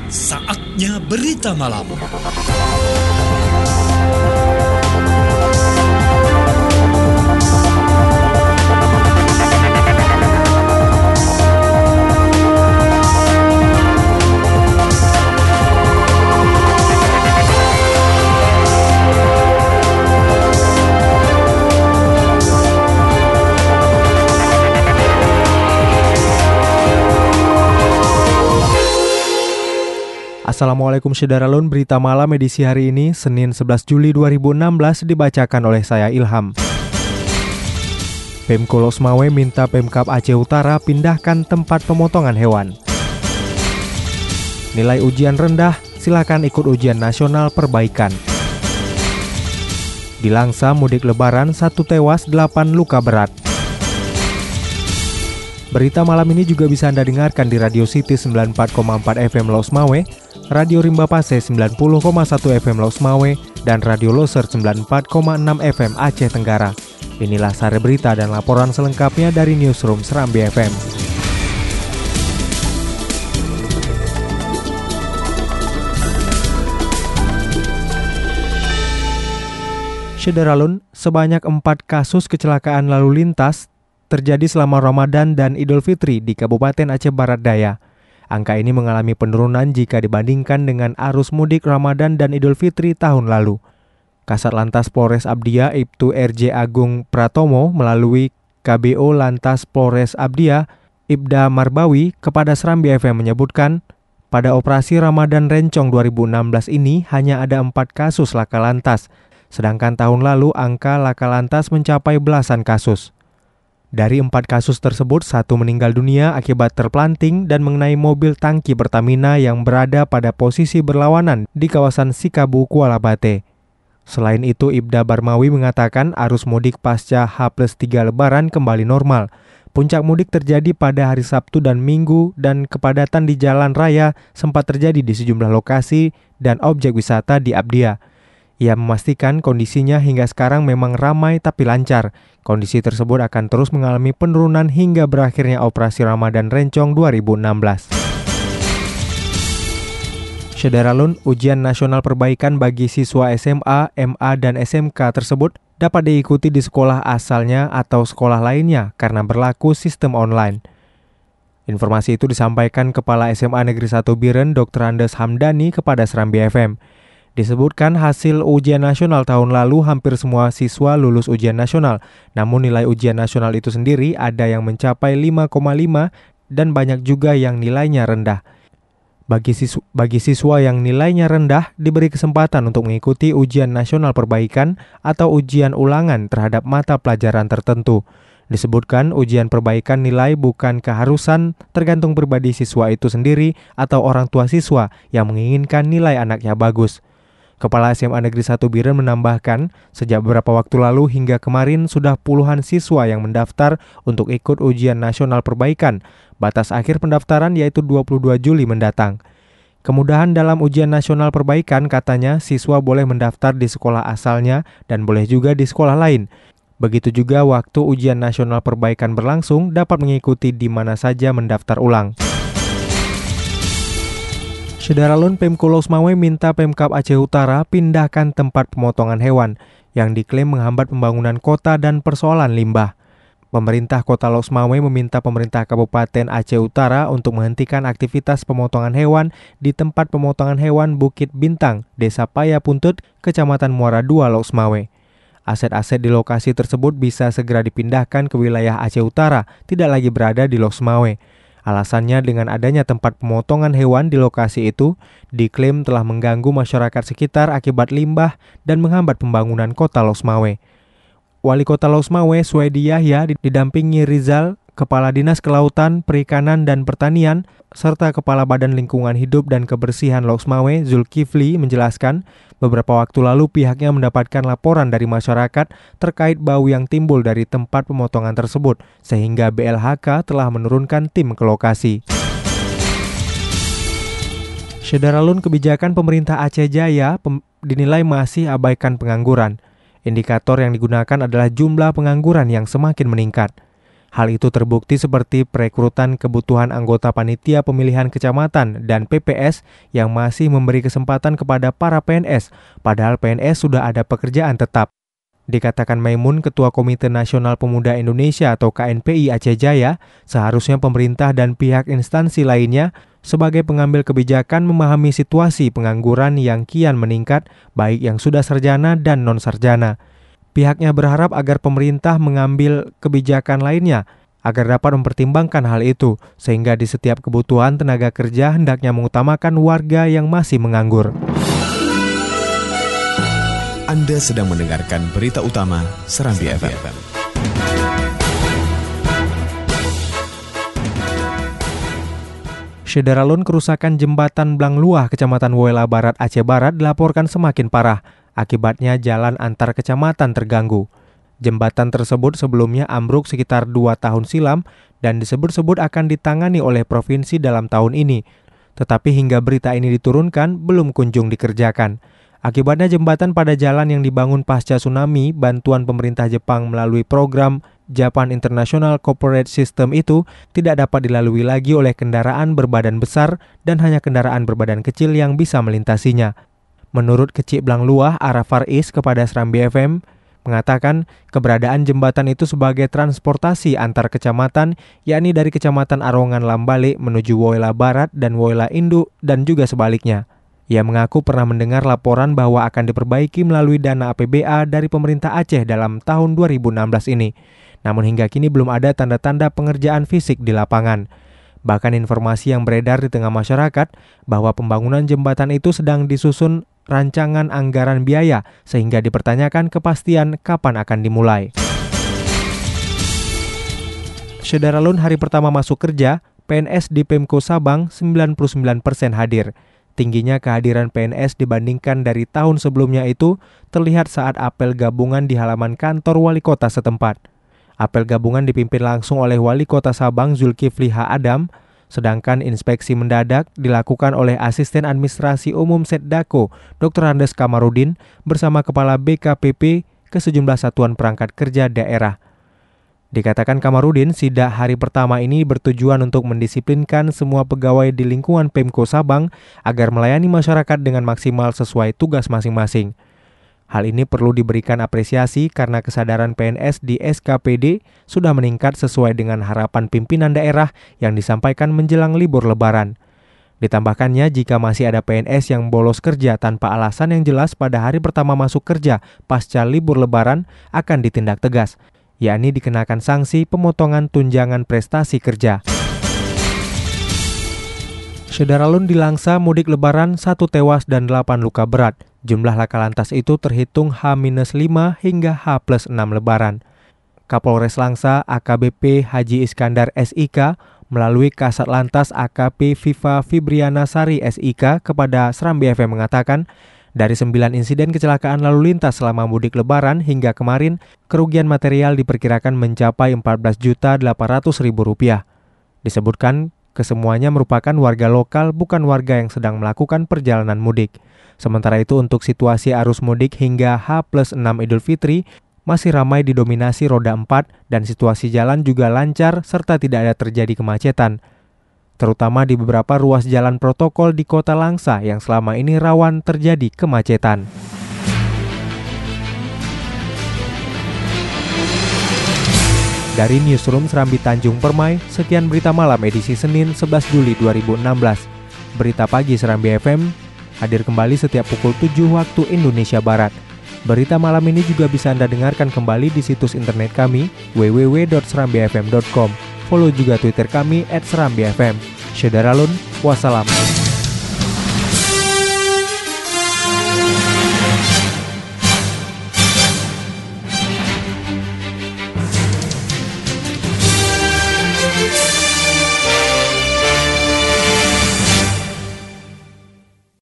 Saatnya berita malam. Assalamualaikum Syederalun, berita malam edisi hari ini, Senin 11 Juli 2016 dibacakan oleh saya Ilham. Pemko Losmawe minta Pemkab Aceh Utara pindahkan tempat pemotongan hewan. Nilai ujian rendah, silakan ikut ujian nasional perbaikan. Di Langsa mudik lebaran, 1 tewas, 8 luka berat. Berita malam ini juga bisa Anda dengarkan di Radio City 94,4 FM Losmawe, Radio Rimba Pase 90,1 FM Losmawe, dan Radio Loser 94,6 FM Aceh Tenggara. Inilah sari berita dan laporan selengkapnya dari Newsroom Serambi FM. Syederalun, sebanyak 4 kasus kecelakaan lalu lintas terjadi selama Ramadan dan Idul Fitri di Kabupaten Aceh Barat Daya. Angka ini mengalami penurunan jika dibandingkan dengan arus mudik Ramadan dan Idul Fitri tahun lalu. Kasat Lantas Polres Abdia Ibtu RJ Agung Pratomo melalui KBO Lantas Polres Abdia Ibda Marbawi kepada Serambi FM menyebutkan, pada operasi Ramadan Rencong 2016 ini hanya ada 4 kasus laka lantas, sedangkan tahun lalu angka laka lantas mencapai belasan kasus. Dari 4 kasus tersebut, 1 meninggal dunia akibat terpelanting dan mengenai mobil tangki Pertamina yang berada pada posisi berlawanan di kawasan Sikabu, Kuala Bate. Selain itu, Ibda Barmawi mengatakan arus mudik pasca H+3 Lebaran kembali normal. Puncak mudik terjadi pada hari Sabtu dan Minggu dan kepadatan di jalan raya sempat terjadi di sejumlah lokasi dan objek wisata di Abdia. Ia memastikan kondisinya hingga sekarang memang ramai tapi lancar. Kondisi tersebut akan terus mengalami penurunan hingga berakhirnya operasi Ramadan Rencong 2016. Syederalun, ujian nasional perbaikan bagi siswa SMA, MA, dan SMK tersebut dapat diikuti di sekolah asalnya atau sekolah lainnya karena berlaku sistem online. Informasi itu disampaikan Kepala SMA Negeri 1 Biren Dr. Andes Hamdani kepada Serambi FM. Disebutkan hasil ujian nasional tahun lalu hampir semua siswa lulus ujian nasional. Namun nilai ujian nasional itu sendiri ada yang mencapai 5,5 dan banyak juga yang nilainya rendah. Bagi siswa yang nilainya rendah diberi kesempatan untuk mengikuti ujian nasional perbaikan atau ujian ulangan terhadap mata pelajaran tertentu. Disebutkan ujian perbaikan nilai bukan keharusan, tergantung pribadi siswa itu sendiri atau orang tua siswa yang menginginkan nilai anaknya bagus. Kepala SMA Negeri 1 Biren menambahkan, sejak beberapa waktu lalu hingga kemarin sudah puluhan siswa yang mendaftar untuk ikut ujian nasional perbaikan. Batas akhir pendaftaran yaitu 22 Juli mendatang. Kemudahan dalam ujian nasional perbaikan katanya siswa boleh mendaftar di sekolah asalnya dan boleh juga di sekolah lain. Begitu juga waktu ujian nasional perbaikan berlangsung dapat mengikuti di mana saja mendaftar ulang. Syederalun, Pemko Losmawe minta Pemkab Aceh Utara pindahkan tempat pemotongan hewan yang diklaim menghambat pembangunan kota dan persoalan limbah. Pemerintah Kota Losmawe meminta pemerintah Kabupaten Aceh Utara untuk menghentikan aktivitas pemotongan hewan di tempat pemotongan hewan Bukit Bintang, Desa Paya Puntut, Kecamatan Muara II, Losmawe. Aset-aset di lokasi tersebut bisa segera dipindahkan ke wilayah Aceh Utara, tidak lagi berada di Losmawe. Alasannya dengan adanya tempat pemotongan hewan di lokasi itu diklaim telah mengganggu masyarakat sekitar akibat limbah dan menghambat pembangunan kota Losmawe. Wali Kota Losmawe Suedi Yahya didampingi Rizal, Kepala Dinas Kelautan, Perikanan dan Pertanian, serta Kepala Badan Lingkungan Hidup dan Kebersihan Losmawe Zulkifli menjelaskan, beberapa waktu lalu pihaknya mendapatkan laporan dari masyarakat terkait bau yang timbul dari tempat pemotongan tersebut, sehingga BLHK telah menurunkan tim ke lokasi. Syederalun, kebijakan pemerintah Aceh Jaya dinilai masih abaikan pengangguran. Indikator yang digunakan adalah jumlah pengangguran yang semakin meningkat. Hal itu terbukti seperti perekrutan kebutuhan anggota panitia pemilihan kecamatan dan PPS yang masih memberi kesempatan kepada para PNS, padahal PNS sudah ada pekerjaan tetap. Dikatakan Maimun, Ketua Komite Nasional Pemuda Indonesia atau KNPI Aceh Jaya, seharusnya pemerintah dan pihak instansi lainnya sebagai pengambil kebijakan memahami situasi pengangguran yang kian meningkat, baik yang sudah sarjana dan non-sarjana. Pihaknya berharap agar pemerintah mengambil kebijakan lainnya agar dapat mempertimbangkan hal itu, sehingga di setiap kebutuhan tenaga kerja hendaknya mengutamakan warga yang masih menganggur. Anda sedang mendengarkan berita utama Serambi FM. Syederalun kerusakan jembatan Blangluah, Kecamatan Woela Barat, Aceh Barat dilaporkan semakin parah. Akibatnya jalan antar kecamatan terganggu. Jembatan tersebut sebelumnya ambruk sekitar 2 tahun silam dan disebut-sebut akan ditangani oleh provinsi dalam tahun ini. Tetapi hingga berita ini diturunkan, belum kunjung dikerjakan. Akibatnya jembatan pada jalan yang dibangun pasca tsunami, bantuan pemerintah Jepang melalui program Japan International Corporate System itu tidak dapat dilalui lagi oleh kendaraan berbadan besar dan hanya kendaraan berbadan kecil yang bisa melintasinya. Menurut Kecik Blangluah, Araf Faris kepada Serambi FM, mengatakan keberadaan jembatan itu sebagai transportasi antar kecamatan, yakni dari Kecamatan Arongan Lambale menuju Woela Barat dan Woela Induk dan juga sebaliknya. Ia mengaku pernah mendengar laporan bahwa akan diperbaiki melalui dana APBA dari pemerintah Aceh dalam tahun 2016 ini. Namun hingga kini belum ada tanda-tanda pengerjaan fisik di lapangan. Bahkan informasi yang beredar di tengah masyarakat bahwa pembangunan jembatan itu sedang disusun rancangan anggaran biaya sehingga dipertanyakan kepastian kapan akan dimulai. Syederalun hari pertama masuk kerja, PNS di Pemko Sabang 99% hadir. Tingginya kehadiran PNS dibandingkan dari tahun sebelumnya itu terlihat saat apel gabungan di halaman kantor wali kota setempat. Apel gabungan dipimpin langsung oleh Wali Kota Sabang Zulkifli H. Adam, sedangkan inspeksi mendadak dilakukan oleh Asisten Administrasi Umum Setdako, Dr. Andes Kamarudin, bersama Kepala BKPP ke sejumlah satuan perangkat kerja daerah. Dikatakan Kamarudin, sidak hari pertama ini bertujuan untuk mendisiplinkan semua pegawai di lingkungan Pemko Sabang agar melayani masyarakat dengan maksimal sesuai tugas masing-masing. Hal ini perlu diberikan apresiasi karena kesadaran PNS di SKPD sudah meningkat sesuai dengan harapan pimpinan daerah yang disampaikan menjelang libur Lebaran. Ditambahkannya, jika masih ada PNS yang bolos kerja tanpa alasan yang jelas pada hari pertama masuk kerja pasca libur Lebaran akan ditindak tegas, yakni dikenakan sanksi pemotongan tunjangan prestasi kerja. Syederalun di Langsa mudik Lebaran 1 tewas dan 8 luka berat. Jumlah laka lantas itu terhitung H-5 hingga H+6 Lebaran. Kapolres Langsa AKBP Haji Iskandar SIK melalui Kasat Lantas AKP Viva Fibriana Sari SIK kepada Serambi FM mengatakan, dari 9 insiden kecelakaan lalu lintas selama mudik Lebaran hingga kemarin, kerugian material diperkirakan mencapai Rp14.800.000. Disebutkan, kesemuanya merupakan warga lokal, bukan warga yang sedang melakukan perjalanan mudik. Sementara itu untuk situasi arus mudik hingga H+6 Idul Fitri masih ramai didominasi roda 4 dan situasi jalan juga lancar serta tidak ada terjadi kemacetan. Terutama di beberapa ruas jalan protokol di Kota Langsa yang selama ini rawan terjadi kemacetan. Dari Newsroom Serambi Tanjung Permai, sekian berita malam edisi Senin 11 Juli 2016. Berita pagi Serambi FM hadir kembali setiap pukul 7 waktu Indonesia Barat. Berita malam ini juga bisa Anda dengarkan kembali di situs internet kami www.serambifm.com. Follow juga Twitter kami @serambifm. Syederalun, wassalam.